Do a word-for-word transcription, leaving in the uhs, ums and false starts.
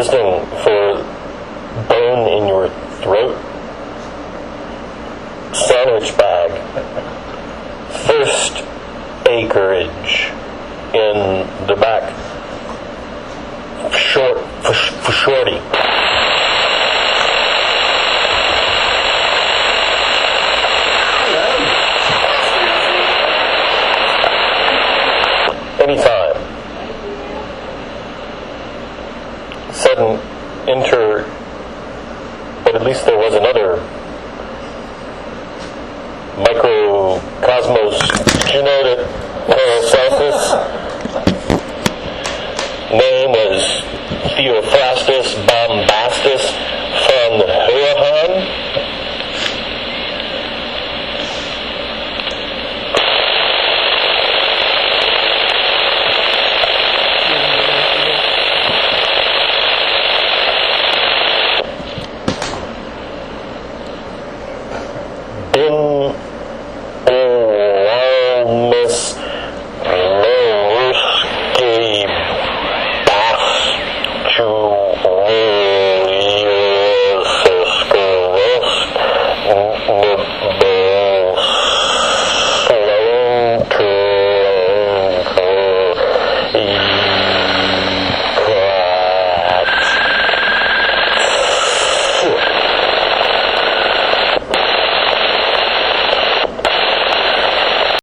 listening for bone in your throat. Sandwich bag. First acreage in the back. Short for, for shorty. Anytime. Sudden inter, but at least there was another microcosmos genota Paracelsus. Name was Theophrastus.